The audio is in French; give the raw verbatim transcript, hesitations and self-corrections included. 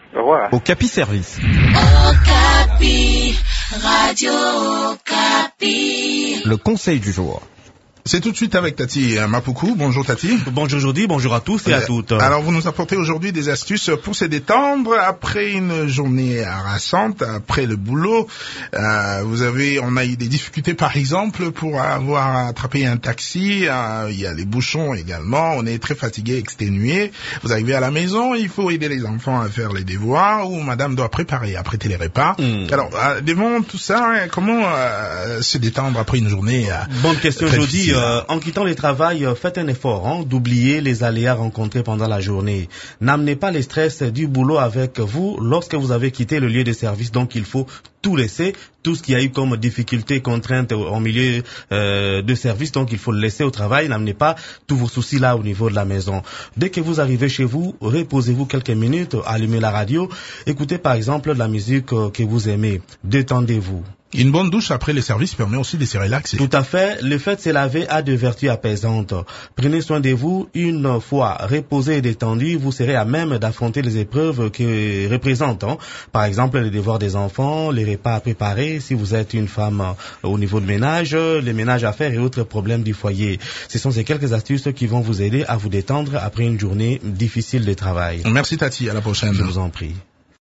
Au revoir. Okapi Service. Okapi, Radio Okapi. Le conseil du jour. C'est tout de suite avec Tati Mapuku. Bonjour Tati. Bonjour Jody, bonjour à tous et à toutes. Alors vous nous apportez aujourd'hui des astuces pour se détendre après une journée harassante, après le boulot. Euh, vous avez, on a eu des difficultés par exemple pour avoir attrapé un taxi. Euh, il y a les bouchons également. On est très fatigué, exténué. Vous arrivez à la maison, il faut aider les enfants à faire les devoirs ou madame doit préparer, apprêter les repas. Mm. Alors euh, devant tout ça, comment euh, se détendre après une journée euh, Bonne question Jody. Euh, en quittant le travail, euh, faites un effort hein, d'oublier les aléas rencontrés pendant la journée. N'amenez pas les stress du boulot avec vous lorsque vous avez quitté le lieu de service. Donc il faut tout laisser, tout ce qu'il y a eu comme difficultés, contraintes en milieu euh, de service. Donc il faut le laisser au travail. N'amenez pas tous vos soucis là au niveau de la maison. Dès que vous arrivez chez vous, reposez-vous quelques minutes, allumez la radio, écoutez par exemple de la musique euh, que vous aimez, détendez-vous. Une bonne douche après les services permet aussi de se relaxer. Tout à fait. Le fait de se laver a de vertus apaisantes. Prenez soin de vous. Une fois reposé et détendu, vous serez à même d'affronter les épreuves que représentent, hein. Par exemple, les devoirs des enfants, les repas à préparer, si vous êtes une femme euh, au niveau de ménage, les ménages à faire et autres problèmes du foyer. Ce sont ces quelques astuces qui vont vous aider à vous détendre après une journée difficile de travail. Merci Tati, à la prochaine. Je vous en prie.